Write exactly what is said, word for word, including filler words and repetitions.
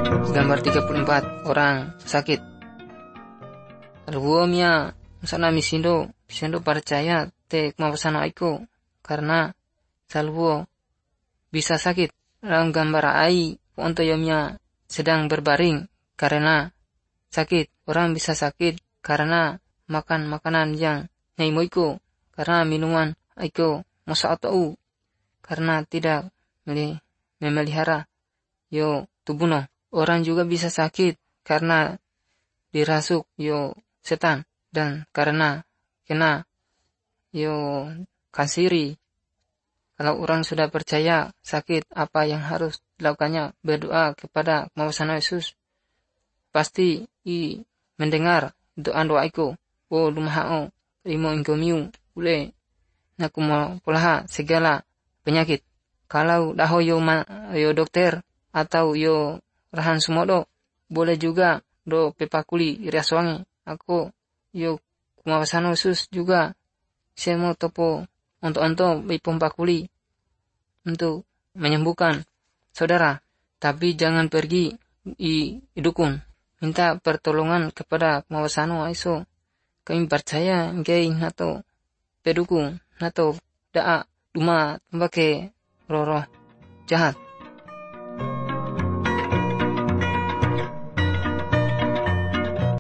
Gambar tiga puluh empat, orang sakit. Arbuo mia sana misindo, misindo percaya te kumapasano aiko karena salbuo bisa sakit. Dalam gambar ai ponto yomia sedang berbaring karena sakit. Orang bisa sakit karena makan makanan yang naimoiko, karena minuman aiko mosa atau karena tidak memelihara yo tubuhno. Orang juga bisa sakit karena dirasuk yo setan dan karena kena yo kansiri. Kalau orang sudah percaya sakit, apa yang harus dilakukannya? Berdoa kepada Maulana Yesus. Pasti i mendengar doa doaiku. O lumahao imo ingkomiu ule nakumo polaha segala penyakit. Kalau daho yo ma, yo dokter atau yo rahan sumodo, boleh juga do pepakuli riaswangi. Aku yo kumawasano Yesus juga semo topo untuk-untuk ipompakuli untuk menyembuhkan saudara. Tapi jangan pergi i, i dukun. Minta pertolongan kepada kumawasano aiso. Kami percaya gay nato pedukung nato daa duma tembake roh-roh jahat.